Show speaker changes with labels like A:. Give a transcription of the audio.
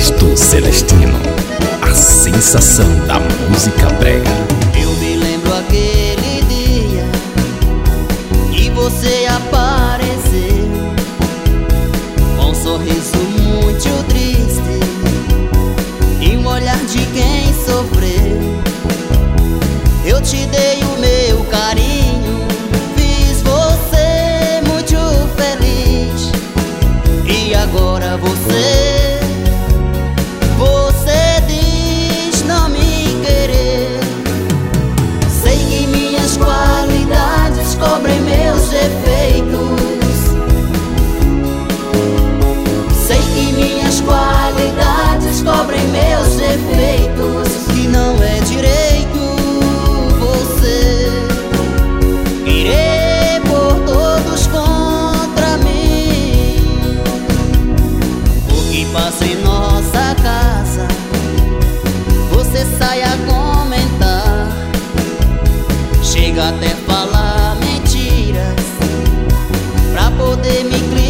A: Cristo Celestino, a sensação da música brega.
B: Eu me lembro aquele dia que você apareceu, com um sorriso muito triste e um olhar de quem sofreu. Eu te dei o meu carinho, fiz você muito feliz. E agora você diz não me querer. Sei que minhas qualidades cobrem meus defeitos. Sei que minhas qualidades cobrem meus defeitos. Que não é direito você querer por todos contra mim. O que passa em nossa casa você sai a comentar, chega até falar mentiras pra poder me criar.